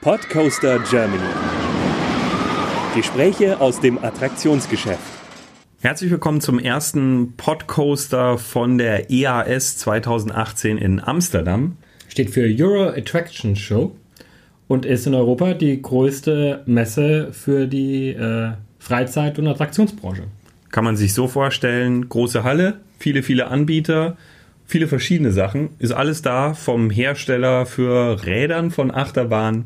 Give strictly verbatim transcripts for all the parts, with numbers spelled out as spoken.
Podcoaster Germany. Gespräche aus dem Attraktionsgeschäft. Herzlich willkommen zum ersten Podcoaster von der E A S zwanzig achtzehn in Amsterdam. Steht für Euro Attraction Show und ist in Europa die größte Messe für die äh, Freizeit- und Attraktionsbranche. Kann man sich so vorstellen, große Halle, viele, viele Anbieter, viele verschiedene Sachen. Ist alles da, vom Hersteller für Rädern von Achterbahn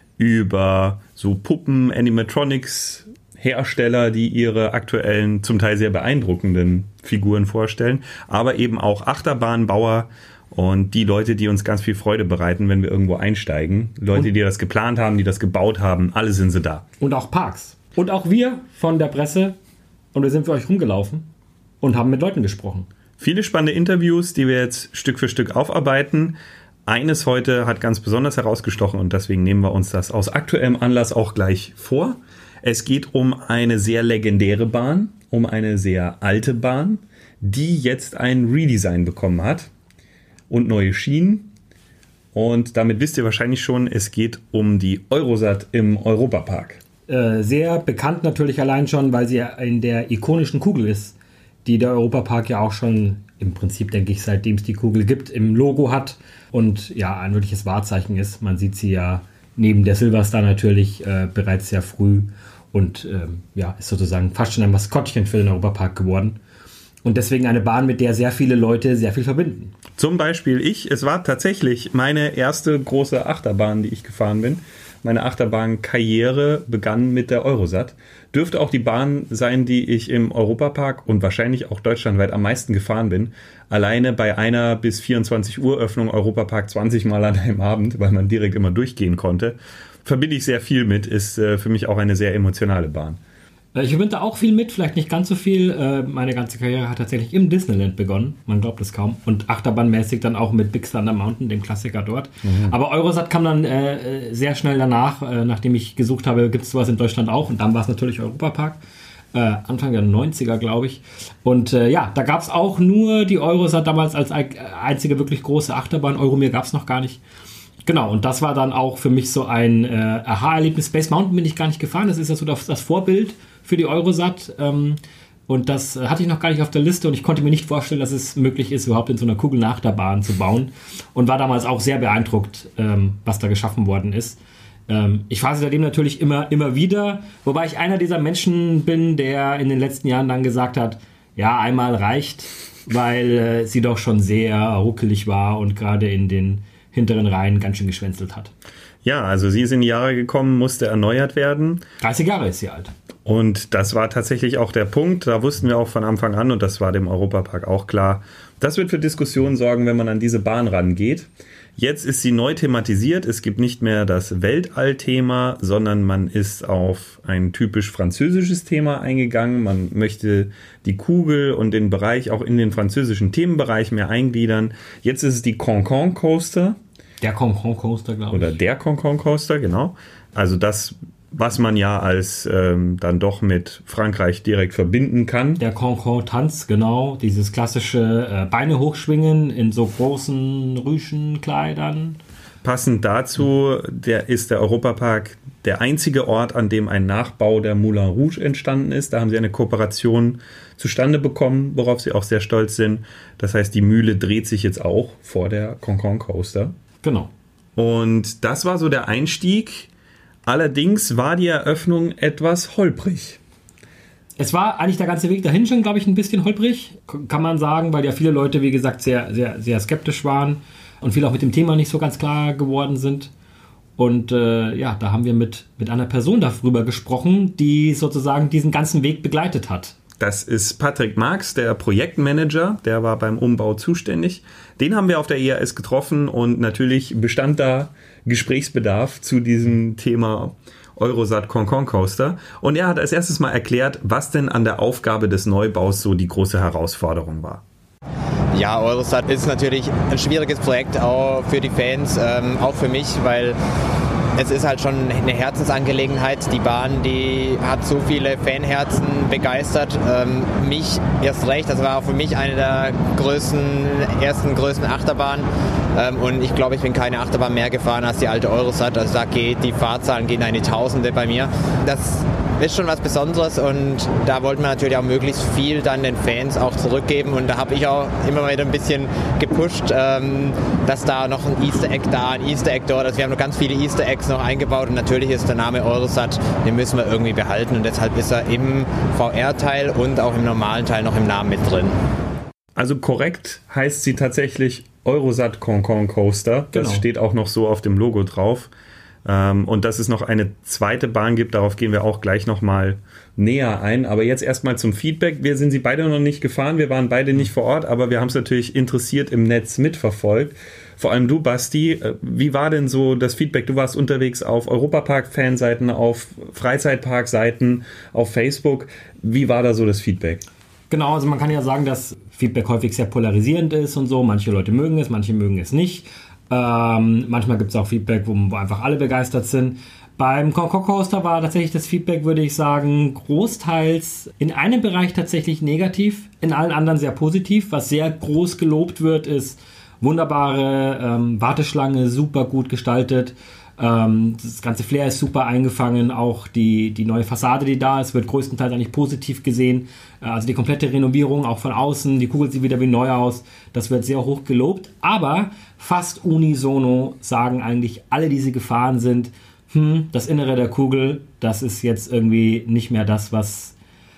über so Puppen, Animatronics, Hersteller, die ihre aktuellen, zum Teil sehr beeindruckenden Figuren vorstellen, aber eben auch Achterbahnbauer und die Leute, die uns ganz viel Freude bereiten, wenn wir irgendwo einsteigen. Leute, und, die das geplant haben, die das gebaut haben, alle sind sie da. Und auch Parks. Und auch wir von der Presse. Und wir sind für euch rumgelaufen und haben mit Leuten gesprochen. Viele spannende Interviews, die wir jetzt Stück für Stück aufarbeiten. Eines heute hat ganz besonders herausgestochen und deswegen nehmen wir uns das aus aktuellem Anlass auch gleich vor. Es geht um eine sehr legendäre Bahn, um eine sehr alte Bahn, die jetzt ein Redesign bekommen hat und neue Schienen. Und damit wisst ihr wahrscheinlich schon, es geht um die Eurosat im Europapark. Äh, sehr bekannt natürlich allein schon, weil sie in der ikonischen Kugel ist, die der Europapark ja auch schon im Prinzip, denke ich, seitdem es die Kugel gibt, im Logo hat und ja, ein wirkliches Wahrzeichen ist. Man sieht sie ja neben der Silverstar natürlich äh, bereits sehr früh und ähm, ja, ist sozusagen fast schon ein Maskottchen für den Europapark geworden. Und deswegen eine Bahn, mit der sehr viele Leute sehr viel verbinden. Zum Beispiel ich. Es war tatsächlich meine erste große Achterbahn, die ich gefahren bin. Meine Achterbahnkarriere begann mit der Eurosat. Dürfte auch die Bahn sein, die ich im Europapark und wahrscheinlich auch deutschlandweit am meisten gefahren bin. Alleine bei einer bis vierundzwanzig Uhr Öffnung Europapark zwanzig Mal an einem Abend, weil man direkt immer durchgehen konnte. Verbinde ich sehr viel mit, ist äh, für mich auch eine sehr emotionale Bahn. Ich verbinde auch viel mit, vielleicht nicht ganz so viel. Meine ganze Karriere hat tatsächlich im Disneyland begonnen, man glaubt es kaum. Und achterbahnmäßig dann auch mit Big Thunder Mountain, dem Klassiker dort. Mhm. Aber Eurosat kam dann äh, sehr schnell danach, äh, nachdem ich gesucht habe, gibt es sowas in Deutschland auch. Und dann war es natürlich Europapark, äh, Anfang der neunziger, glaube ich. Und äh, ja, da gab es auch nur die Eurosat damals als einzige wirklich große Achterbahn. Euromir gab es noch gar nicht. Genau, und das war dann auch für mich so ein äh, Aha-Erlebnis. Space Mountain bin ich gar nicht gefahren, das ist ja so das, das Vorbild für die Eurosat. Ähm, und das hatte ich noch gar nicht auf der Liste und ich konnte mir nicht vorstellen, dass es möglich ist, überhaupt in so einer Kugel eine Achterbahn zu bauen. Und war damals auch sehr beeindruckt, ähm, was da geschaffen worden ist. Ähm, ich fahre seitdem natürlich immer, immer wieder, wobei ich einer dieser Menschen bin, der in den letzten Jahren dann gesagt hat, ja, einmal reicht, weil äh, sie doch schon sehr ruckelig war und gerade in den hinteren Reihen ganz schön geschwänzelt hat. Ja, also sie ist in die Jahre gekommen, musste erneuert werden. dreißig Jahre ist sie alt. Und das war tatsächlich auch der Punkt, da wussten wir auch von Anfang an, und das war dem Europapark auch klar, das wird für Diskussionen sorgen, wenn man an diese Bahn rangeht. Jetzt ist sie neu thematisiert, es gibt nicht mehr das Weltall-Thema, sondern man ist auf ein typisch französisches Thema eingegangen. Man möchte die Kugel und den Bereich auch in den französischen Themenbereich mehr eingliedern. Jetzt ist es die Cancan Coaster. Der Cancan Coaster, glaube ich. Oder der Cancan Coaster, genau. Also das, was man ja als ähm, dann doch mit Frankreich direkt verbinden kann. Der Cancan Tanz, genau. Dieses klassische äh, Beine hochschwingen in so großen Rüschenkleidern. Passend dazu der ist der Europapark der einzige Ort, an dem ein Nachbau der Moulin Rouge entstanden ist. Da haben sie eine Kooperation zustande bekommen, worauf sie auch sehr stolz sind. Das heißt, die Mühle dreht sich jetzt auch vor der Cancan Coaster. Genau. Und das war so der Einstieg. Allerdings war die Eröffnung etwas holprig. Es war eigentlich der ganze Weg dahin schon, glaube ich, ein bisschen holprig, kann man sagen, weil ja viele Leute, wie gesagt, sehr, sehr, sehr skeptisch waren und viele auch mit dem Thema nicht so ganz klar geworden sind. Und äh, ja, da haben wir mit, mit einer Person darüber gesprochen, die sozusagen diesen ganzen Weg begleitet hat. Das ist Patrick Marx, der Projektmanager, der war beim Umbau zuständig. Den haben wir auf der E A S getroffen und natürlich bestand da Gesprächsbedarf zu diesem Thema Eurosat Cancan Coaster. Und er hat als erstes mal erklärt, was denn an der Aufgabe des Neubaus so die große Herausforderung war. Ja, Eurosat ist natürlich ein schwieriges Projekt, auch für die Fans, ähm, auch für mich, weil es ist halt schon eine Herzensangelegenheit. Die Bahn, die hat so viele Fanherzen begeistert. Ähm, mich erst recht, das war auch für mich eine der größten, ersten größten Achterbahnen. Ähm, und ich glaube, ich bin keine Achterbahn mehr gefahren als die alte Eurosat. Also da geht, die Fahrzahlen gehen eine Tausende bei mir. Das ist schon was Besonderes und da wollten wir natürlich auch möglichst viel dann den Fans auch zurückgeben und da habe ich auch immer wieder ein bisschen gepusht, ähm, dass da noch ein Easter Egg da, ein Easter Egg dort, also wir haben noch ganz viele Easter Eggs noch eingebaut und natürlich ist der Name Eurosat, den müssen wir irgendwie behalten und deshalb ist er im V R-Teil und auch im normalen Teil noch im Namen mit drin. Also korrekt heißt sie tatsächlich Eurosat Concon Coaster, das Genau. steht auch noch so auf dem Logo drauf. Und dass es noch eine zweite Bahn gibt, darauf gehen wir auch gleich nochmal näher ein. Aber jetzt erstmal zum Feedback. Wir sind sie beide noch nicht gefahren, wir waren beide nicht vor Ort, aber wir haben es natürlich interessiert im Netz mitverfolgt. Vor allem du, Basti, wie war denn so das Feedback? Du warst unterwegs auf Europapark-Fanseiten, auf Freizeitpark-Seiten, auf Facebook. Wie war da so das Feedback? Genau, also man kann ja sagen, dass Feedback häufig sehr polarisierend ist und so. Manche Leute mögen es, manche mögen es nicht. Ähm, manchmal gibt es auch Feedback, wo, wo einfach alle begeistert sind. Beim Concon Coaster war tatsächlich das Feedback, würde ich sagen, großteils in einem Bereich tatsächlich negativ, in allen anderen sehr positiv. Was sehr groß gelobt wird, ist wunderbare ähm, Warteschlange, super gut gestaltet. Ähm, das ganze Flair ist super eingefangen, auch die, die neue Fassade, die da ist, wird größtenteils eigentlich positiv gesehen. Äh, also die komplette Renovierung, auch von außen, die Kugel sieht wieder wie neu aus, das wird sehr hoch gelobt. Aber fast unisono sagen eigentlich alle, die sie gefahren sind, hm, das Innere der Kugel, das ist jetzt irgendwie nicht mehr das, was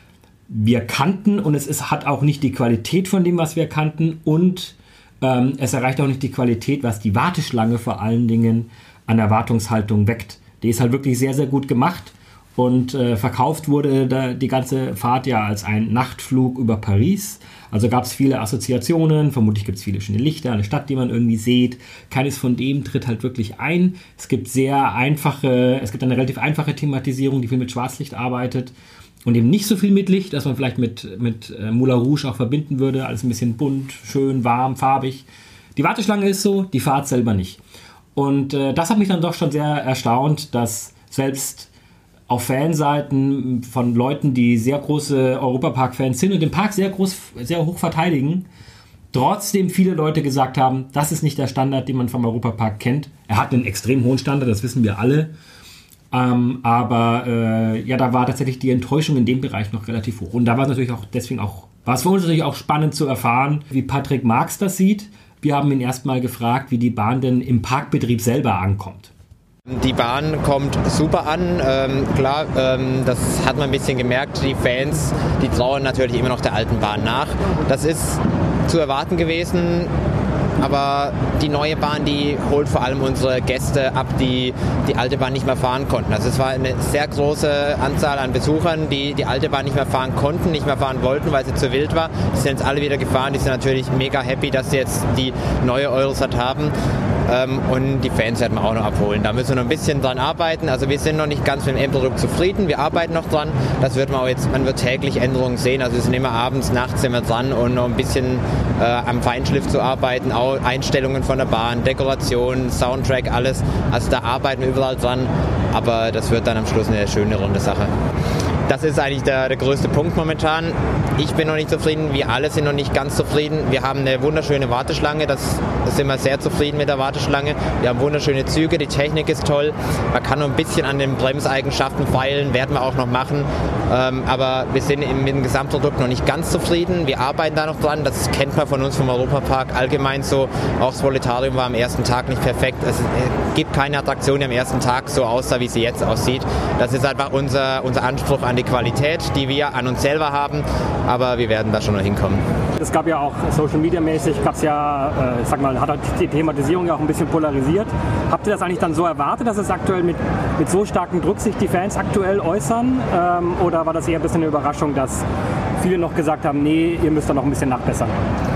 wir kannten und es ist, hat auch nicht die Qualität von dem, was wir kannten und ähm, es erreicht auch nicht die Qualität, was die Warteschlange vor allen Dingen an Erwartungshaltung weckt. Die ist halt wirklich sehr, sehr gut gemacht und äh, verkauft wurde da die ganze Fahrt ja als ein Nachtflug über Paris. Also gab es viele Assoziationen, vermutlich gibt es viele schöne Lichter, eine Stadt, die man irgendwie sieht. Keines von dem tritt halt wirklich ein. Es gibt sehr einfache, es gibt eine relativ einfache Thematisierung, die viel mit Schwarzlicht arbeitet und eben nicht so viel mit Licht, dass man vielleicht mit, mit äh, Moulin Rouge auch verbinden würde. Alles ein bisschen bunt, schön, warm, farbig. Die Warteschlange ist so, die Fahrt selber nicht. Und äh, das hat mich dann doch schon sehr erstaunt, dass selbst auf Fanseiten von Leuten, die sehr große Europapark-Fans sind und den Park sehr groß, sehr hoch verteidigen, trotzdem viele Leute gesagt haben, das ist nicht der Standard, den man vom Europapark kennt. Er hat einen extrem hohen Standard, das wissen wir alle. Ähm, aber äh, ja, da war tatsächlich die Enttäuschung in dem Bereich noch relativ hoch. Und da war es natürlich auch deswegen auch, war es für uns natürlich auch spannend zu erfahren, wie Patrick Marx das sieht. Wir haben ihn erstmal gefragt, wie die Bahn denn im Parkbetrieb selber ankommt. Die Bahn kommt super an, ähm, klar, ähm, das hat man ein bisschen gemerkt, die Fans, die trauern natürlich immer noch der alten Bahn nach. Das ist zu erwarten gewesen, aber die neue Bahn, die holt vor allem unsere Gäste ab, die die alte Bahn nicht mehr fahren konnten. Also es war eine sehr große Anzahl an Besuchern, die die alte Bahn nicht mehr fahren konnten, nicht mehr fahren wollten, weil sie zu wild war. Die sind jetzt alle wieder gefahren, die sind natürlich mega happy, dass sie jetzt die neue Eurosat haben. Ähm, und die Fans werden wir auch noch abholen. Da müssen wir noch ein bisschen dran arbeiten. Also wir sind noch nicht ganz mit dem Endprodukt zufrieden. Wir arbeiten noch dran. Das wird man auch jetzt, man wird täglich Änderungen sehen. Also wir sind immer abends, nachts sind wir dran und noch ein bisschen äh, am Feinschliff zu arbeiten. Auch Einstellungen von der Bahn, Dekoration, Soundtrack, alles. Also da arbeiten wir überall dran. Aber das wird dann am Schluss eine schöne runde Sache. Das ist eigentlich der, der größte Punkt momentan. Ich bin noch nicht zufrieden, wir alle sind noch nicht ganz zufrieden. Wir haben eine wunderschöne Warteschlange, das, das sind wir sehr zufrieden mit der Warteschlange. Wir haben wunderschöne Züge, die Technik ist toll. Man kann noch ein bisschen an den Bremseigenschaften feilen, werden wir auch noch machen. Ähm, aber wir sind mit dem Gesamtprodukt noch nicht ganz zufrieden. Wir arbeiten da noch dran, das kennt man von uns vom Europapark allgemein so. Auch das Voletarium war am ersten Tag nicht perfekt. Es gibt keine Attraktion, die am ersten Tag so aussah, wie sie jetzt aussieht. Das ist einfach unser, unser Anspruch an die Qualität, die wir an uns selber haben, aber wir werden da schon noch hinkommen. Es gab ja auch Social Media mäßig, gab es ja, äh, ich sag mal, hat die Thematisierung ja auch ein bisschen polarisiert. Habt ihr das eigentlich dann so erwartet, dass es aktuell mit, mit so starkem Druck sich die Fans aktuell äußern? Ähm, oder war das eher ein bisschen eine Überraschung, dass viele noch gesagt haben, nee, ihr müsst da noch ein bisschen nachbessern?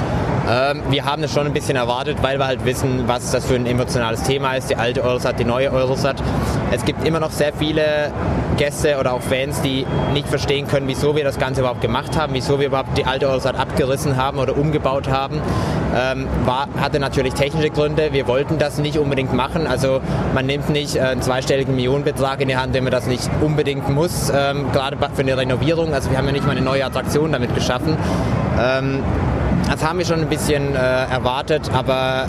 Ähm, wir haben es schon ein bisschen erwartet, weil wir halt wissen, was das für ein emotionales Thema ist, die alte Eurosat, die neue Eurosat. Es gibt immer noch sehr viele Gäste oder auch Fans, die nicht verstehen können, wieso wir das Ganze überhaupt gemacht haben, wieso wir überhaupt die alte Eurosat abgerissen haben oder umgebaut haben. Ähm, war, hatte natürlich technische Gründe, wir wollten das nicht unbedingt machen, also man nimmt nicht äh, einen zweistelligen Millionenbetrag in die Hand, wenn man das nicht unbedingt muss, ähm, gerade für eine Renovierung, also wir haben ja nicht mal eine neue Attraktion damit geschaffen. Ähm, Das haben wir schon ein bisschen äh, erwartet, aber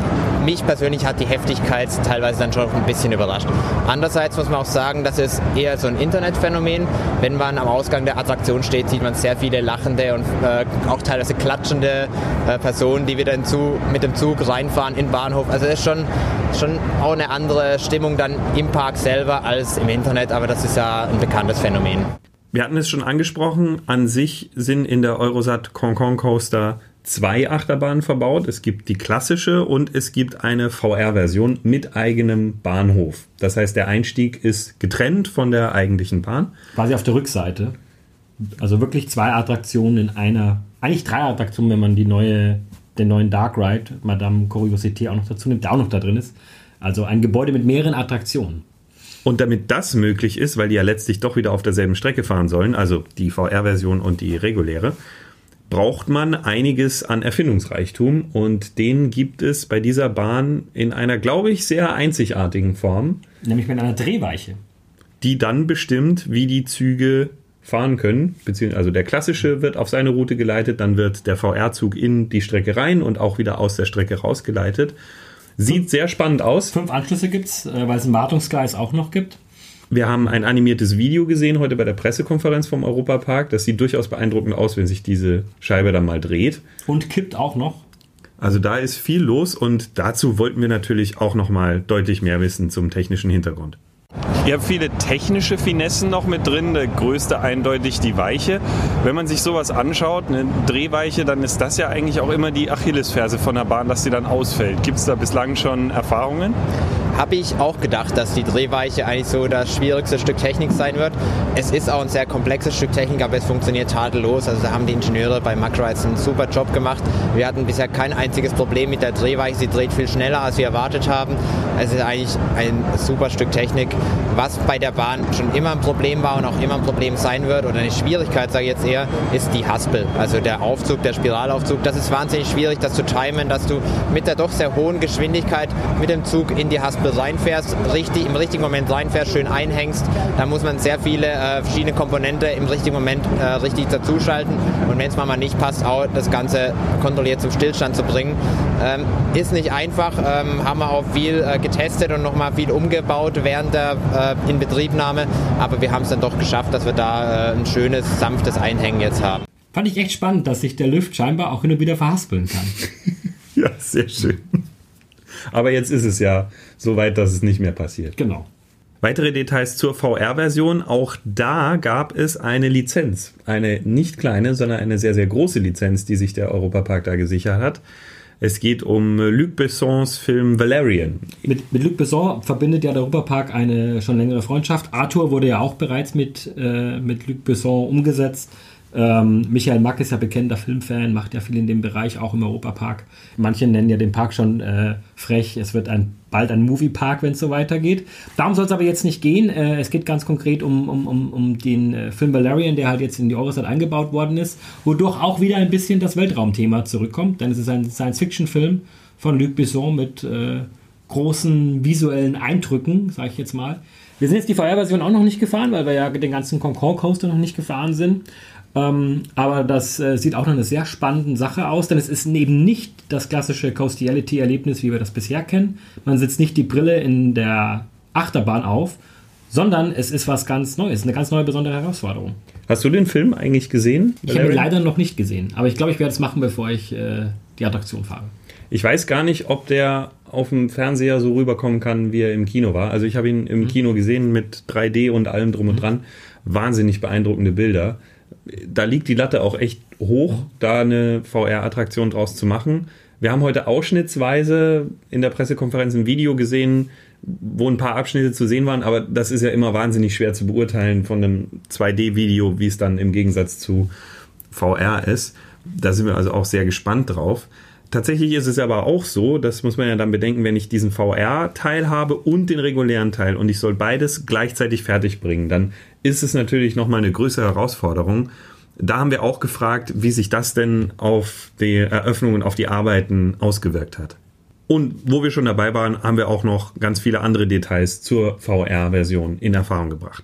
mich persönlich hat die Heftigkeit teilweise dann schon ein bisschen überrascht. Andererseits muss man auch sagen, das ist eher so ein Internetphänomen. Wenn man am Ausgang der Attraktion steht, sieht man sehr viele lachende und äh, auch teilweise klatschende äh, Personen, die wieder in Zug, mit dem Zug reinfahren in den Bahnhof. Also das ist schon, schon auch eine andere Stimmung dann im Park selber als im Internet, aber das ist ja ein bekanntes Phänomen. Wir hatten es schon angesprochen, an sich sind in der Eurosat Concon Coaster zwei Achterbahnen verbaut. Es gibt die klassische und es gibt eine V R-Version mit eigenem Bahnhof. Das heißt, der Einstieg ist getrennt von der eigentlichen Bahn. Quasi auf der Rückseite. Also wirklich zwei Attraktionen in einer, eigentlich drei Attraktionen, wenn man die neue, den neuen Dark Ride, Madame Curiosité auch noch dazu nimmt, der auch noch da drin ist. Also ein Gebäude mit mehreren Attraktionen. Und damit das möglich ist, weil die ja letztlich doch wieder auf derselben Strecke fahren sollen, also die V R-Version und die reguläre, braucht man einiges an Erfindungsreichtum und den gibt es bei dieser Bahn in einer, glaube ich, sehr einzigartigen Form. Nämlich mit einer Drehweiche. Die dann bestimmt, wie die Züge fahren können, beziehungsweise also der klassische wird auf seine Route geleitet, dann wird der V R-Zug in die Strecke rein und auch wieder aus der Strecke rausgeleitet. Sieht sehr spannend aus. Fünf Anschlüsse gibt es, weil es ein Wartungsgleis auch noch gibt. Wir haben ein animiertes Video gesehen heute bei der Pressekonferenz vom Europapark. Das sieht durchaus beeindruckend aus, wenn sich diese Scheibe dann mal dreht. Und kippt auch noch. Also da ist viel los und dazu wollten wir natürlich auch noch mal deutlich mehr wissen zum technischen Hintergrund. Ihr habt viele technische Finessen noch mit drin, der größte eindeutig die Weiche. Wenn man sich sowas anschaut, eine Drehweiche, dann ist das ja eigentlich auch immer die Achillesferse von der Bahn, dass sie dann ausfällt. Gibt es da bislang schon Erfahrungen? Habe ich auch gedacht, dass die Drehweiche eigentlich so das schwierigste Stück Technik sein wird. Es ist auch ein sehr komplexes Stück Technik, aber es funktioniert tadellos. Also da haben die Ingenieure bei Mack-Rides einen super Job gemacht. Wir hatten bisher kein einziges Problem mit der Drehweiche. Sie dreht viel schneller, als wir erwartet haben. Es ist eigentlich ein super Stück Technik. Was bei der Bahn schon immer ein Problem war und auch immer ein Problem sein wird, oder eine Schwierigkeit, sage ich jetzt eher, ist die Haspel. Also der Aufzug, der Spiralaufzug. Das ist wahnsinnig schwierig, das zu timen, dass du mit der doch sehr hohen Geschwindigkeit mit dem Zug in die Haspel reinfährst, richtig, im richtigen Moment reinfährst, schön einhängst. Da muss man sehr viele äh, verschiedene Komponente im richtigen Moment äh, richtig dazuschalten. Und wenn es mal nicht passt, auch das Ganze kontrolliert zum Stillstand zu bringen. Ähm, ist nicht einfach, ähm, haben wir auch viel äh, getestet und nochmal viel umgebaut während der äh, Inbetriebnahme. Aber wir haben es dann doch geschafft, dass wir da äh, ein schönes, sanftes Einhängen jetzt haben. Fand ich echt spannend, dass sich der Lift scheinbar auch hin und wieder verhaspeln kann. Ja, sehr schön. Aber jetzt ist es ja so weit, dass es nicht mehr passiert. Genau. Weitere Details zur V R-Version. Auch da gab es eine Lizenz. Eine nicht kleine, sondern eine sehr, sehr große Lizenz, die sich der Europapark da gesichert hat. Es geht um Luc Bessons Film Valerian. Mit, mit Luc Besson verbindet ja der Europapark eine schon längere Freundschaft. Arthur wurde ja auch bereits mit, äh, mit Luc Besson umgesetzt. Ähm, Michael Mack ist ja bekannter Filmfan, macht ja viel in dem Bereich, auch im Europapark. Manche nennen ja den Park schon äh, frech, es wird ein, bald ein Moviepark, wenn es so weitergeht. Darum soll es aber jetzt nicht gehen. Äh, es geht ganz konkret um, um, um, um den äh, Film Valerian, der halt jetzt in die Eurosat eingebaut worden ist, wodurch auch wieder ein bisschen das Weltraumthema zurückkommt, denn es ist ein Science-Fiction-Film von Luc Besson mit äh, großen visuellen Eindrücken, sage ich jetzt mal. Wir sind jetzt die V R-Version auch noch nicht gefahren, weil wir ja den ganzen Concorde Coaster noch nicht gefahren sind. Ähm, aber das äh, sieht auch noch eine sehr spannende Sache aus, denn es ist eben nicht das klassische Coastiality-Erlebnis, wie wir das bisher kennen. Man setzt nicht die Brille in der Achterbahn auf, sondern es ist was ganz Neues, eine ganz neue, besondere Herausforderung. Hast du den Film eigentlich gesehen? Ich habe ihn leider noch nicht gesehen, aber ich glaube, ich werde es machen, bevor ich äh, die Attraktion fahre. Ich weiß gar nicht, ob der auf dem Fernseher so rüberkommen kann, wie er im Kino war. Also ich habe ihn im mhm. Kino gesehen mit drei D und allem drum und dran. Wahnsinnig beeindruckende Bilder. Da liegt die Latte auch echt hoch, da eine V R-Attraktion draus zu machen. Wir haben heute ausschnittsweise in der Pressekonferenz ein Video gesehen, wo ein paar Abschnitte zu sehen waren, aber das ist ja immer wahnsinnig schwer zu beurteilen von einem zwei D-Video, wie es dann im Gegensatz zu V R ist. Da sind wir also auch sehr gespannt drauf. Tatsächlich ist es aber auch so, das muss man ja dann bedenken, wenn ich diesen V R-Teil habe und den regulären Teil und ich soll beides gleichzeitig fertig bringen, dann ist es natürlich nochmal eine größere Herausforderung. Da haben wir auch gefragt, wie sich das denn auf die Eröffnung und auf die Arbeiten ausgewirkt hat. Und wo wir schon dabei waren, haben wir auch noch ganz viele andere Details zur V R-Version in Erfahrung gebracht.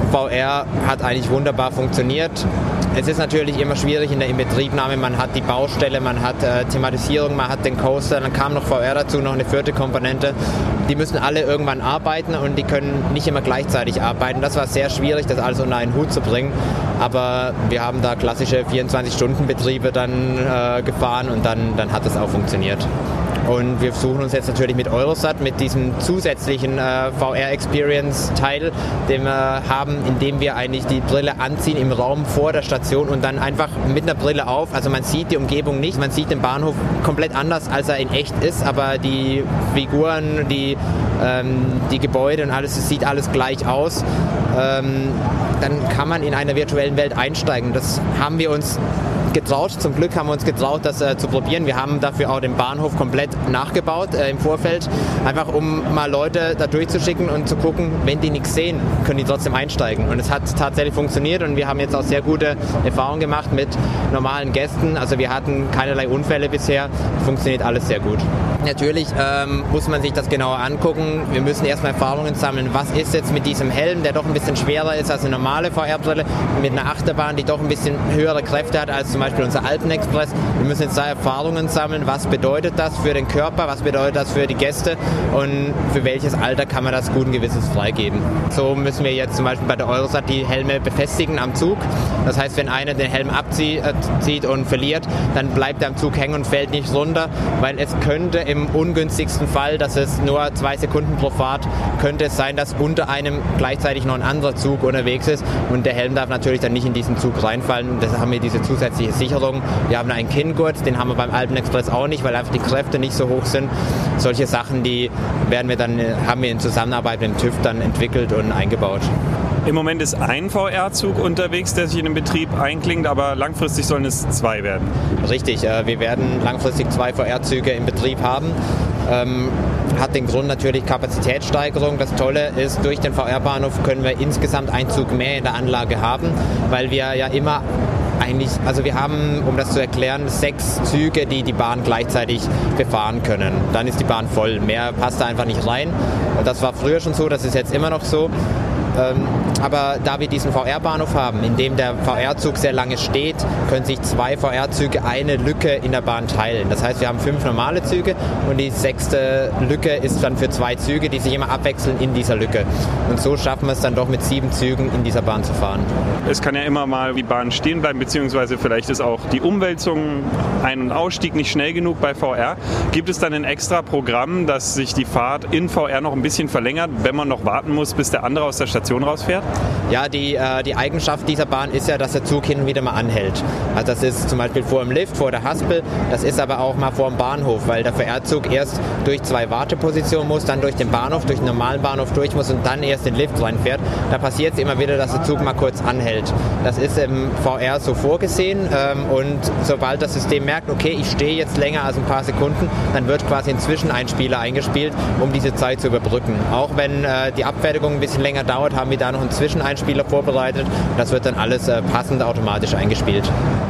V R hat eigentlich wunderbar funktioniert. Es ist natürlich immer schwierig in der Inbetriebnahme. Man hat die Baustelle, man hat äh, Thematisierung, man hat den Coaster, dann kam noch V R dazu, noch eine vierte Komponente. Die müssen alle irgendwann arbeiten und die können nicht immer gleichzeitig arbeiten. Das war sehr schwierig, das alles unter einen Hut zu bringen. Aber wir haben da klassische vierundzwanzig-Stunden-Betriebe dann äh, gefahren und dann, dann hat das auch funktioniert. Und wir versuchen uns jetzt natürlich mit Eurosat, mit diesem zusätzlichen äh, V R-Experience-Teil, den wir haben, indem wir eigentlich die Brille anziehen im Raum vor der Station und dann einfach mit einer Brille auf. Also man sieht die Umgebung nicht, man sieht den Bahnhof komplett anders, als er in echt ist, aber die Figuren, die, ähm, die Gebäude und alles, es sieht alles gleich aus. Ähm, dann kann man in einer virtuellen Welt einsteigen. Das haben wir uns getraut. Zum Glück haben wir uns getraut, das äh, zu probieren. Wir haben dafür auch den Bahnhof komplett nachgebaut äh, im Vorfeld, einfach um mal Leute da durchzuschicken und zu gucken, wenn die nichts sehen, können die trotzdem einsteigen. Und es hat tatsächlich funktioniert und wir haben jetzt auch sehr gute Erfahrungen gemacht mit normalen Gästen. Also wir hatten keinerlei Unfälle bisher. Funktioniert alles sehr gut. Natürlich ähm, muss man sich das genauer angucken. Wir müssen erstmal Erfahrungen sammeln. Was ist jetzt mit diesem Helm, der doch ein bisschen schwerer ist als eine normale V R-Brille, mit einer Achterbahn, die doch ein bisschen höhere Kräfte hat als zum Beispiel unser Alpenexpress. Wir müssen jetzt da Erfahrungen sammeln. Was bedeutet das für den Körper? Was bedeutet das für die Gäste? Und für welches Alter kann man das guten Gewissens freigeben? So müssen wir jetzt zum Beispiel bei der Eurosat die Helme befestigen am Zug. Das heißt, wenn einer den Helm abzieht und verliert, dann bleibt er am Zug hängen und fällt nicht runter, weil es könnte im ungünstigsten Fall, dass es nur zwei Sekunden pro Fahrt, könnte es sein, dass unter einem gleichzeitig noch ein anderer Zug unterwegs ist und der Helm darf natürlich dann nicht in diesen Zug reinfallen. Und deshalb haben wir diese zusätzliche Sicherung. Wir haben einen Kinngurt, den haben wir beim Alpenexpress auch nicht, weil einfach die Kräfte nicht so hoch sind. Solche Sachen, die werden wir dann, haben wir in Zusammenarbeit mit dem TÜV dann entwickelt und eingebaut. Im Moment ist ein V R-Zug unterwegs, der sich in den Betrieb einklingt, aber langfristig sollen es zwei werden. Richtig, wir werden langfristig zwei V R-Züge im Betrieb haben. Ähm, hat den Grund natürlich Kapazitätssteigerung. Das Tolle ist, durch den V R-Bahnhof können wir insgesamt einen Zug mehr in der Anlage haben, weil wir ja immer eigentlich, also wir haben, um das zu erklären, sechs Züge, die die Bahn gleichzeitig befahren können. Dann ist die Bahn voll. Mehr passt da einfach nicht rein. Das war früher schon so, das ist jetzt immer noch so. Ähm, aber da wir diesen V R-Bahnhof haben, in dem der V R-Zug sehr lange steht, können sich zwei V R-Züge eine Lücke in der Bahn teilen. Das heißt, wir haben fünf normale Züge und die sechste Lücke ist dann für zwei Züge, die sich immer abwechseln in dieser Lücke. Und so schaffen wir es dann doch mit sieben Zügen in dieser Bahn zu fahren. Es kann ja immer mal die Bahn stehen bleiben, beziehungsweise vielleicht ist auch die Umwälzung, Ein- und Ausstieg nicht schnell genug bei V R. Gibt es dann ein extra Programm, dass sich die Fahrt in V R noch ein bisschen verlängert, wenn man noch warten muss, bis der andere aus der Station rausfährt? Ja, die, äh, die Eigenschaft dieser Bahn ist ja, dass der Zug hin und wieder mal anhält. Also das ist zum Beispiel vor dem Lift, vor der Haspel, das ist aber auch mal vor dem Bahnhof, weil der V R-Zug erst durch zwei Wartepositionen muss, dann durch den Bahnhof, durch den normalen Bahnhof durch muss und dann erst den Lift reinfährt. Da passiert es immer wieder, dass der Zug mal kurz anhält. Das ist im V R so vorgesehen ähm, und sobald das System merkt, okay, ich stehe jetzt länger als ein paar Sekunden, dann wird quasi ein Zwischeneinspieler eingespielt, um diese Zeit zu überbrücken. Auch wenn äh, die Abfertigung ein bisschen länger dauert, haben wir da noch einen Zwischeneinspieler vorbereitet. Das wird dann alles äh, passend automatisch eingespielt.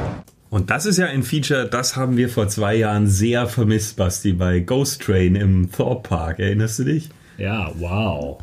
Und das ist ja ein Feature, das haben wir vor zwei Jahren sehr vermisst, Basti, bei Ghost Train im Thorpe Park. Erinnerst du dich? Ja, wow.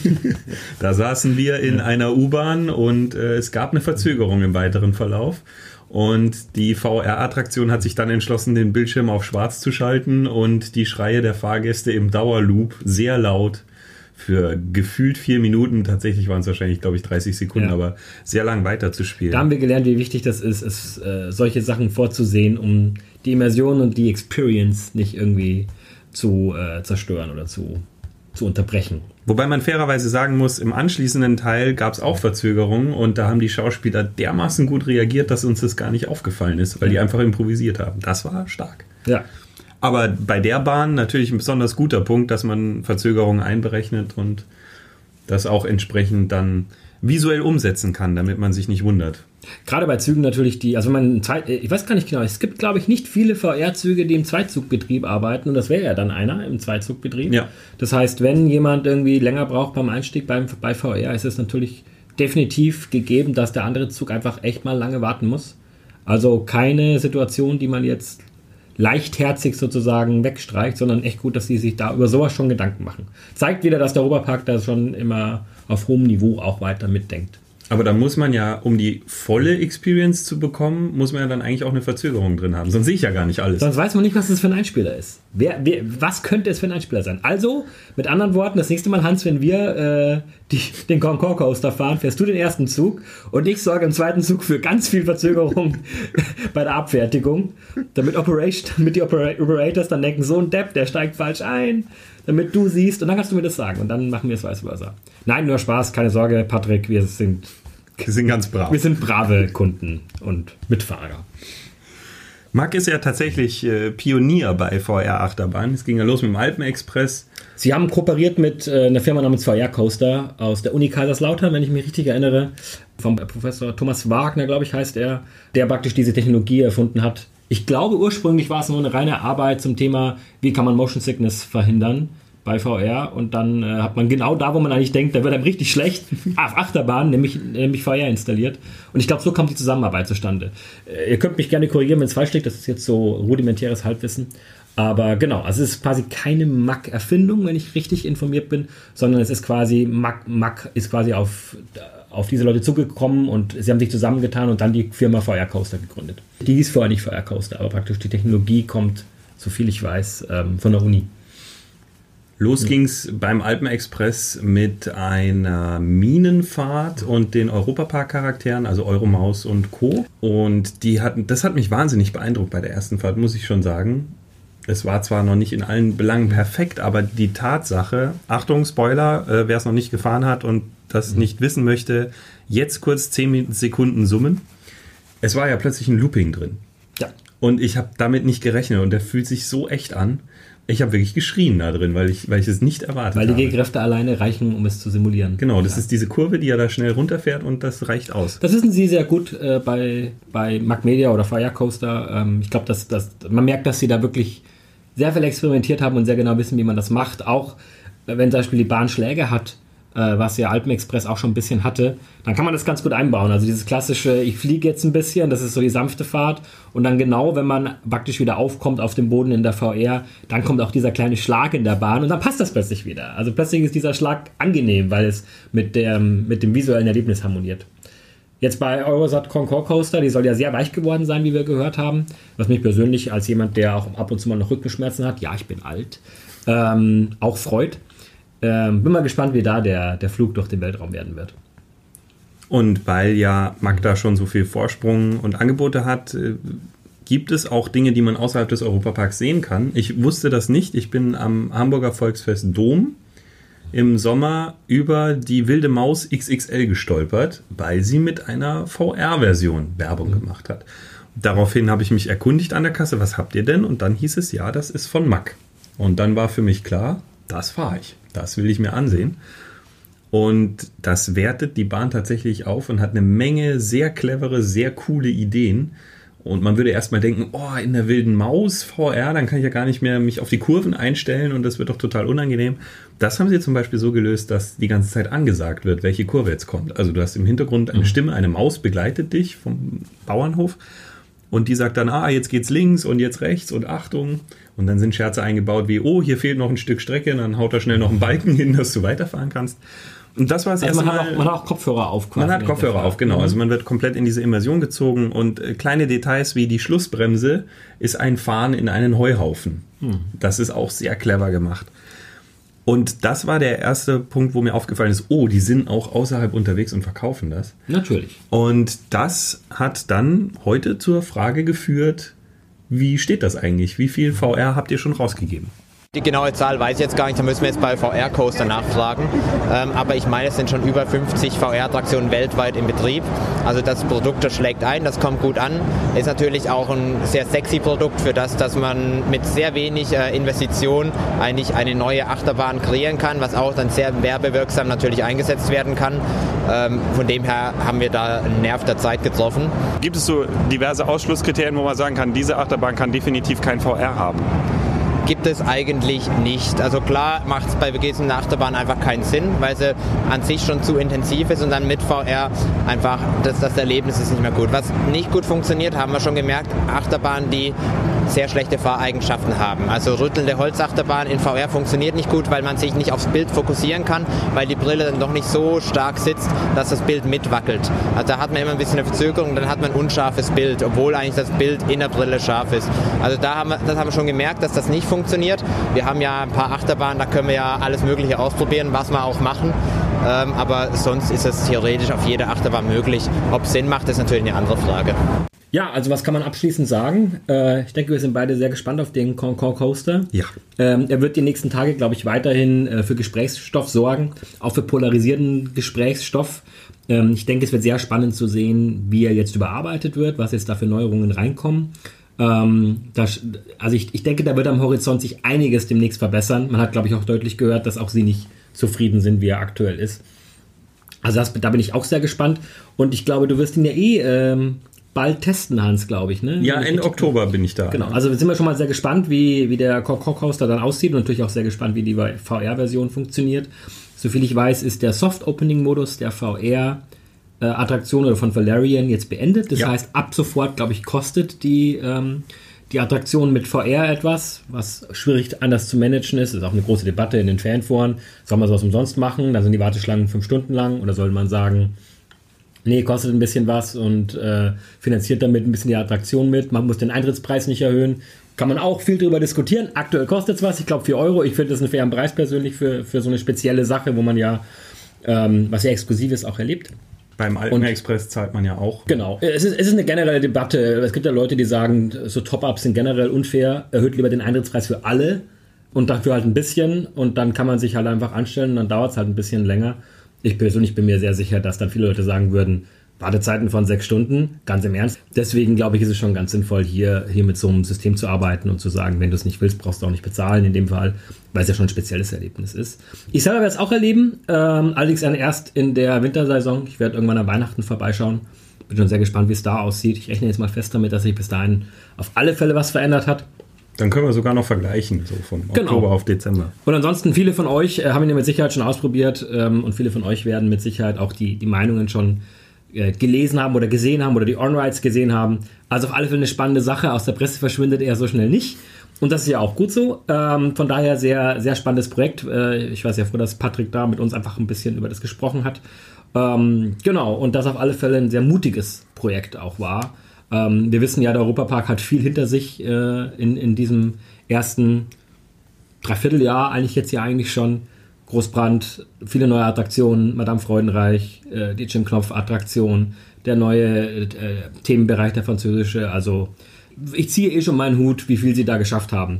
Da saßen wir in einer U-Bahn und äh, es gab eine Verzögerung im weiteren Verlauf. Und die V R-Attraktion hat sich dann entschlossen, den Bildschirm auf schwarz zu schalten und die Schreie der Fahrgäste im Dauerloop sehr laut für gefühlt vier Minuten, tatsächlich waren es wahrscheinlich, glaube ich, dreißig Sekunden, ja, aber sehr lang weiterzuspielen. Da haben wir gelernt, wie wichtig das ist, es, äh, solche Sachen vorzusehen, um die Immersion und die Experience nicht irgendwie zu äh, zerstören oder zu, zu unterbrechen. Wobei man fairerweise sagen muss, im anschließenden Teil gab es auch Verzögerungen und da haben die Schauspieler dermaßen gut reagiert, dass uns das gar nicht aufgefallen ist, weil ja. die einfach improvisiert haben. Das war stark. Ja. Aber bei der Bahn natürlich ein besonders guter Punkt, dass man Verzögerungen einberechnet und das auch entsprechend dann visuell umsetzen kann, damit man sich nicht wundert. Gerade bei Zügen natürlich die, also man Zeit, ich weiß gar nicht genau, es gibt, glaube ich, nicht viele V R-Züge, die im Zweizugbetrieb arbeiten und das wäre ja dann einer im Zweizugbetrieb. Ja. Das heißt, wenn jemand irgendwie länger braucht beim Einstieg beim, bei V R, ist es natürlich definitiv gegeben, dass der andere Zug einfach echt mal lange warten muss. Also keine Situation, die man jetzt leichtherzig sozusagen wegstreicht, sondern echt gut, dass sie sich da über sowas schon Gedanken machen. Zeigt wieder, dass der Oberpark da schon immer auf hohem Niveau auch weiter mitdenkt. Aber da muss man ja, um die volle Experience zu bekommen, muss man ja dann eigentlich auch eine Verzögerung drin haben. Sonst sehe ich ja gar nicht alles. Sonst weiß man nicht, was das für ein Einspieler ist. Wer, wer, was könnte es für ein Einspieler sein? Also, mit anderen Worten, das nächste Mal, Hans, wenn wir äh, die, den Concorde Coaster fahren, fährst du den ersten Zug und ich sorge im zweiten Zug für ganz viel Verzögerung bei der Abfertigung, damit, Operation, damit die Opera- Operators dann denken, so ein Depp, der steigt falsch ein, damit du siehst und dann kannst du mir das sagen und dann machen wir es vice versa. Nein, nur Spaß, keine Sorge, Patrick, wir sind... Wir sind ganz brav. Wir sind brave Kunden und Mitfahrer. Mack ist ja tatsächlich äh, Pionier bei V R-Achterbahnen. Es ging ja los mit dem Alpenexpress. Sie haben kooperiert mit äh, einer Firma namens V R Coaster aus der Uni Kaiserslautern, wenn ich mich richtig erinnere. Vom Professor Thomas Wagner, glaube ich, heißt er, der praktisch diese Technologie erfunden hat. Ich glaube, ursprünglich war es nur eine reine Arbeit zum Thema, wie kann man Motion Sickness verhindern bei V R und dann äh, hat man genau da, wo man eigentlich denkt, da wird einem richtig schlecht, auf Achterbahn, nämlich, nämlich V R installiert. Und ich glaube, so kommt die Zusammenarbeit zustande. Äh, ihr könnt mich gerne korrigieren, wenn es falsch liegt, das ist jetzt so rudimentäres Halbwissen. Aber genau, also es ist quasi keine Mack-Erfindung, wenn ich richtig informiert bin, sondern es ist quasi, Mack, Mack ist quasi auf, auf diese Leute zugekommen und sie haben sich zusammengetan und dann die Firma V R Coaster gegründet. Die hieß vorher nicht V R Coaster, aber praktisch die Technologie kommt, so viel ich weiß, ähm, von der Uni. Los ging's beim Alpenexpress mit einer Minenfahrt und den Europapark-Charakteren, also Euromaus und Co. Und die hatten, das hat mich wahnsinnig beeindruckt bei der ersten Fahrt, muss ich schon sagen. Es war zwar noch nicht in allen Belangen perfekt, aber die Tatsache, Achtung, Spoiler, äh, wer es noch nicht gefahren hat und das nicht wissen möchte, jetzt kurz zehn Sekunden summen. Es war ja plötzlich ein Looping drin. Ja. Und ich habe damit nicht gerechnet und der fühlt sich so echt an. Ich habe wirklich geschrien da drin, weil ich, weil ich es nicht erwartet habe. Weil die G-Kräfte alleine reichen, um es zu simulieren. Genau, das ja. ist diese Kurve, die ja da schnell runterfährt und das reicht aus. Das wissen Sie sehr gut äh, bei, bei Mack Media oder V R Coaster. Ähm, ich glaube, dass, dass, man merkt, dass Sie da wirklich sehr viel experimentiert haben und sehr genau wissen, wie man das macht. Auch äh, wenn zum Beispiel die Bahn Schläge hat, äh, was ja Alpenexpress auch schon ein bisschen hatte, dann kann man das ganz gut einbauen. Also dieses klassische, ich fliege jetzt ein bisschen, das ist so die sanfte Fahrt. Und dann genau, wenn man praktisch wieder aufkommt auf dem Boden in der V R, dann kommt auch dieser kleine Schlag in der Bahn und dann passt das plötzlich wieder. Also plötzlich ist dieser Schlag angenehm, weil es mit, der, mit dem visuellen Erlebnis harmoniert. Jetzt bei Eurosat Concorde Coaster, die soll ja sehr weich geworden sein, wie wir gehört haben. Was mich persönlich als jemand, der auch ab und zu mal noch Rückenschmerzen hat, ja, ich bin alt, ähm, auch freut. Ähm, bin mal gespannt, wie da der, der Flug durch den Weltraum werden wird. Und weil ja Magda schon so viel Vorsprung und Angebote hat, äh, gibt es auch Dinge, die man außerhalb des Europaparks sehen kann. Ich wusste das nicht. Ich bin am Hamburger Volksfest Dom im Sommer über die Wilde Maus X X L gestolpert, weil sie mit einer V R-Version Werbung mhm. gemacht hat. Daraufhin habe ich mich erkundigt an der Kasse, was habt ihr denn? Und dann hieß es, ja, das ist von Mack. Und dann war für mich klar, das fahre ich. Das will ich mir ansehen. Und das wertet die Bahn tatsächlich auf und hat eine Menge sehr clevere, sehr coole Ideen. Und man würde erstmal denken, oh, in der Wilden Maus V R, dann kann ich ja gar nicht mehr mich auf die Kurven einstellen und das wird doch total unangenehm. Das haben sie zum Beispiel so gelöst, dass die ganze Zeit angesagt wird, welche Kurve jetzt kommt. Also du hast im Hintergrund eine Stimme, eine Maus begleitet dich vom Bauernhof und die sagt dann, ah, jetzt geht's links und jetzt rechts und Achtung. Und dann sind Scherze eingebaut wie, oh, hier fehlt noch ein Stück Strecke, und dann haut er schnell noch einen Balken hin, dass du weiterfahren kannst. Und das war das also erste man Mal. Hat auch, man hat auch Kopfhörer auf. Quasi Man hat Kopfhörer auf, genau. Mhm. Also man wird komplett in diese Immersion gezogen und äh, kleine Details wie die Schlussbremse ist ein Fahren in einen Heuhaufen. Mhm. Das ist auch sehr clever gemacht. Und das war der erste Punkt, wo mir aufgefallen ist, oh, die sind auch außerhalb unterwegs und verkaufen das. Natürlich. Und das hat dann heute zur Frage geführt, wie steht das eigentlich? Wie viel V R habt ihr schon rausgegeben? Die genaue Zahl weiß ich jetzt gar nicht, da müssen wir jetzt bei V R Coaster nachfragen. Ähm, aber ich meine, es sind schon über fünfzig V R-Attraktionen weltweit im Betrieb. Also das Produkt, das schlägt ein, das kommt gut an. Ist natürlich auch ein sehr sexy Produkt für das, dass man mit sehr wenig äh, Investition eigentlich eine neue Achterbahn kreieren kann, was auch dann sehr werbewirksam natürlich eingesetzt werden kann. Ähm, von dem her haben wir da einen Nerv der Zeit getroffen. Gibt es so diverse Ausschlusskriterien, wo man sagen kann, diese Achterbahn kann definitiv kein V R haben? Gibt es eigentlich nicht. Also klar macht es bei gewissen Achterbahnen einfach keinen Sinn, weil sie an sich schon zu intensiv ist und dann mit V R einfach, das, das Erlebnis ist nicht mehr gut. Was nicht gut funktioniert, haben wir schon gemerkt, Achterbahnen, die sehr schlechte Fahreigenschaften haben. Also rüttelnde Holzachterbahn in V R funktioniert nicht gut, weil man sich nicht aufs Bild fokussieren kann, weil die Brille dann doch nicht so stark sitzt, dass das Bild mitwackelt. Also da hat man immer ein bisschen eine Verzögerung, dann hat man ein unscharfes Bild, obwohl eigentlich das Bild in der Brille scharf ist. Also da haben wir, das haben wir schon gemerkt, dass das nicht funktioniert. Wir haben ja ein paar Achterbahnen, da können wir ja alles Mögliche ausprobieren, was wir auch machen. Ähm, aber sonst ist es theoretisch auf jeder Achterbahn möglich. Ob es Sinn macht, ist natürlich eine andere Frage. Ja, also was kann man abschließend sagen? Äh, ich denke, wir sind beide sehr gespannt auf den Concorde Coaster. Ja. Ähm, er wird die nächsten Tage, glaube ich, weiterhin äh, für Gesprächsstoff sorgen, auch für polarisierten Gesprächsstoff. Ähm, ich denke, es wird sehr spannend zu sehen, wie er jetzt überarbeitet wird, was jetzt da für Neuerungen reinkommen. Ähm, das, also ich, ich denke, da wird am Horizont sich einiges demnächst verbessern. Man hat, glaube ich, auch deutlich gehört, dass auch sie nicht zufrieden sind, wie er aktuell ist. Also das, da bin ich auch sehr gespannt. Und ich glaube, du wirst ihn ja eh ähm, bald testen, Hans, glaube ich. Ne? Ja, Ende Oktober bin ich da. Genau, also sind wir schon mal sehr gespannt, wie, wie der Concorde Coaster dann aussieht und natürlich auch sehr gespannt, wie die V R-Version funktioniert. Soviel ich weiß, ist der Soft-Opening-Modus der V R-Attraktion oder von Valerian jetzt beendet. Das ja. heißt, ab sofort, glaube ich, kostet die, ähm, die Attraktion mit V R etwas, was schwierig anders zu managen ist. Das ist auch eine große Debatte in den Fanforen. Soll man sowas umsonst machen? Da sind die Warteschlangen fünf Stunden lang. Oder soll man sagen, nee, kostet ein bisschen was und äh, finanziert damit ein bisschen die Attraktion mit. Man muss den Eintrittspreis nicht erhöhen. Kann man auch viel drüber diskutieren. Aktuell kostet es was, ich glaube vier Euro. Ich finde das einen fairen Preis persönlich für, für so eine spezielle Sache, wo man ja ähm, was ja Exklusives auch erlebt. Beim Alpen und, Express zahlt man ja auch. Genau. Es ist, es ist eine generelle Debatte. Es gibt ja Leute, die sagen, so Top-Ups sind generell unfair. Erhöht lieber den Eintrittspreis für alle und dafür halt ein bisschen. Und dann kann man sich halt einfach anstellen und dann dauert es halt ein bisschen länger. Ich persönlich bin mir sehr sicher, dass dann viele Leute sagen würden, Wartezeiten von sechs Stunden, ganz im Ernst. Deswegen glaube ich, ist es schon ganz sinnvoll, hier, hier mit so einem System zu arbeiten und zu sagen, wenn du es nicht willst, brauchst du auch nicht bezahlen in dem Fall, weil es ja schon ein spezielles Erlebnis ist. Ich selber werde es auch erleben, ähm, allerdings dann erst in der Wintersaison. Ich werde irgendwann an Weihnachten vorbeischauen. Bin schon sehr gespannt, wie es da aussieht. Ich rechne jetzt mal fest damit, dass sich bis dahin auf alle Fälle was verändert hat. Dann können wir sogar noch vergleichen, so von Oktober genau. auf Dezember. Und ansonsten, viele von euch äh, haben ihn ja mit Sicherheit schon ausprobiert ähm, und viele von euch werden mit Sicherheit auch die, die Meinungen schon äh, gelesen haben oder gesehen haben oder die On-Rides gesehen haben. Also auf alle Fälle eine spannende Sache. Aus der Presse verschwindet er so schnell nicht. Und das ist ja auch gut so. Ähm, von daher sehr, sehr spannendes Projekt. Äh, ich weiß ja froh, dass Patrick da mit uns einfach ein bisschen über das gesprochen hat. Ähm, genau, und das auf alle Fälle ein sehr mutiges Projekt auch war. Ähm, wir wissen ja, der Europapark hat viel hinter sich äh, in, in diesem ersten Dreivierteljahr, eigentlich jetzt ja eigentlich schon. Großbrand, viele neue Attraktionen, Madame Freudenreich, äh, die Jim Knopf-Attraktion, der neue äh, Themenbereich, der französische. Also ich ziehe eh schon meinen Hut, wie viel sie da geschafft haben.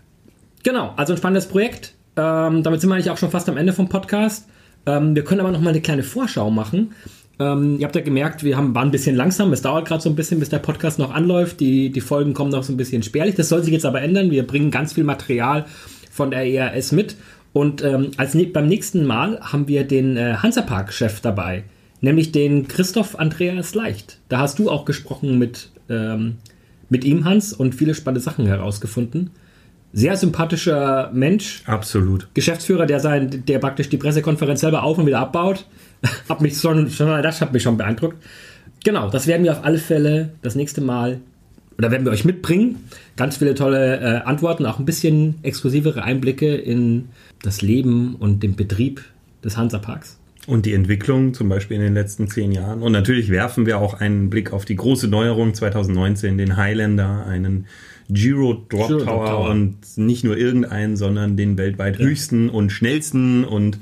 Genau, also ein spannendes Projekt. Ähm, damit sind wir eigentlich auch schon fast am Ende vom Podcast. Ähm, wir können aber noch mal eine kleine Vorschau machen. Ähm, ihr habt ja gemerkt, wir haben, waren ein bisschen langsam. Es dauert gerade so ein bisschen, bis der Podcast noch anläuft. Die, die Folgen kommen noch so ein bisschen spärlich. Das soll sich jetzt aber ändern. Wir bringen ganz viel Material von der E R S mit. Und ähm, als ne- beim nächsten Mal haben wir den äh, Hansapark-Chef dabei. Nämlich den Christoph Andreas Leicht. Da hast du auch gesprochen mit, ähm, mit ihm, Hans, und viele spannende Sachen herausgefunden. Sehr sympathischer Mensch. Absolut. Geschäftsführer, der sein, der praktisch die Pressekonferenz selber auf und wieder abbaut. Hat mich schon, schon, das hat mich schon beeindruckt. Genau, das werden wir auf alle Fälle das nächste Mal, oder werden wir euch mitbringen. Ganz viele tolle äh, Antworten, auch ein bisschen exklusivere Einblicke in das Leben und den Betrieb des Hansaparks. Und die Entwicklung zum Beispiel in den letzten zehn Jahren. Und natürlich werfen wir auch einen Blick auf die große Neuerung zwanzig neunzehn, den Highlander, einen Giro Drop Giro Tower, Tower und nicht nur irgendeinen, sondern den weltweit ja. höchsten und schnellsten und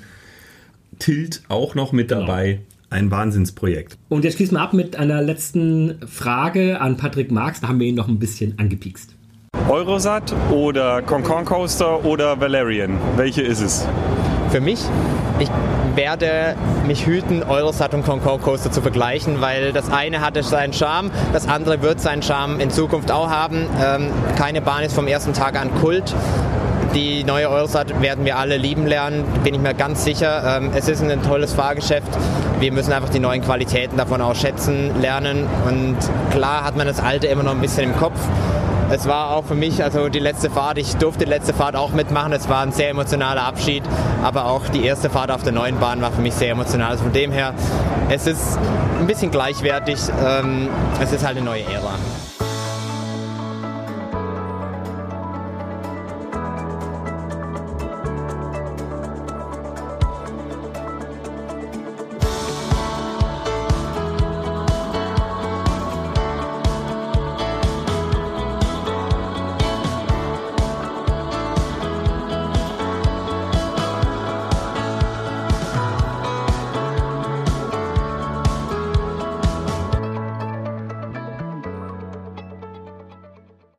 Tilt auch noch mit dabei. Genau. Ein Wahnsinnsprojekt. Und jetzt schließen wir ab mit einer letzten Frage an Patrick Marx. Da haben wir ihn noch ein bisschen angepiekst. Eurosat oder Concorde Coaster oder Valerian? Welche ist es? Für mich, ich werde mich hüten, Eurosat und Concorde Coaster zu vergleichen, weil das eine hatte seinen Charme, das andere wird seinen Charme in Zukunft auch haben. Ähm, keine Bahn ist vom ersten Tag an Kult. Die neue Eurosat werden wir alle lieben lernen, bin ich mir ganz sicher. Ähm, es ist ein tolles Fahrgeschäft. Wir müssen einfach die neuen Qualitäten davon auch schätzen lernen. Und klar hat man das Alte immer noch ein bisschen im Kopf. Es war auch für mich, also die letzte Fahrt, ich durfte die letzte Fahrt auch mitmachen. Es war ein sehr emotionaler Abschied, aber auch die erste Fahrt auf der neuen Bahn war für mich sehr emotional. Also von dem her, es ist ein bisschen gleichwertig. Ähm, es ist halt eine neue Ära.